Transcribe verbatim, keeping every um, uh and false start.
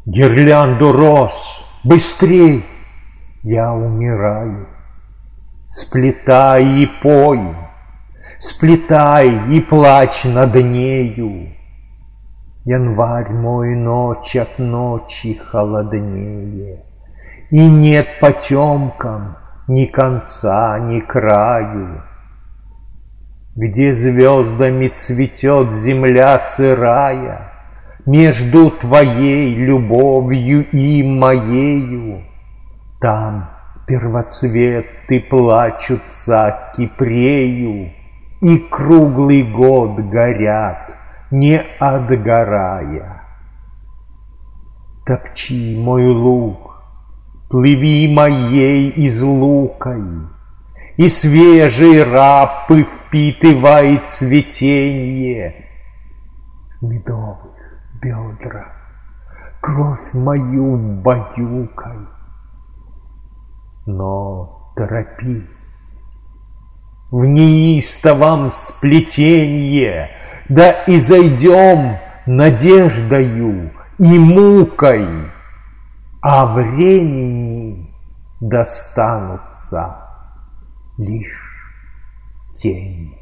Гирлянду роз, быстрей, я умираю. Сплетай и пой, сплетай и плачь над нею. Январь мой ночь от ночи холоднее, и нет потемкам ни конца, ни краю. Где звездами цветет земля сырая, между твоей любовью и моею, там первоцветы плачутся кипрею, и круглый год горят, не отгорая. Топчи мой луг, плыви моей излукой, и свежей рапы впитывай цветенье. В медовых бедрах кровь мою баюкай. Но торопись, в неистовом сплетенье, да и зайдем надеждою и мукой, а времени достанутся лишь тени.